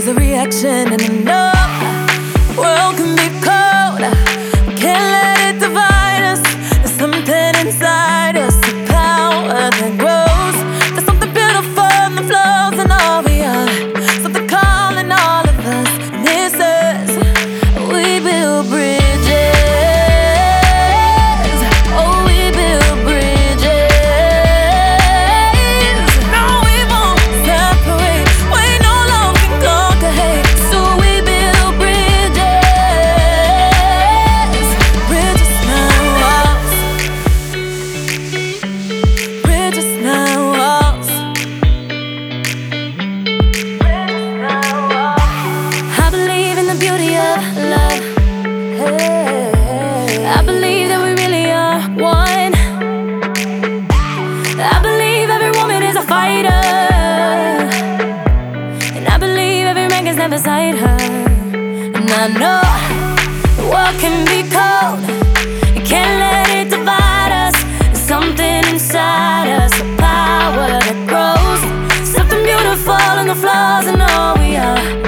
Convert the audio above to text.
a reaction, and I know the world can be cold. Can't let it divide us. There's something inside us, the power that grows. There's something beautiful in the flows and all we are. Something calling all of us, and it says we build bridges. Oh, we build bridges. No, we won't separate. We no longer can conquer hate. So we build bridges. Bridges now walls. Bridges now walls. I believe in the beauty of love. I believe that we really are one. I believe every woman is a fighter, and I believe every man can stand beside her. And I know the world can be cold. You can't let it divide us. There's something inside us, a power that grows. Something beautiful in the flaws and all we are.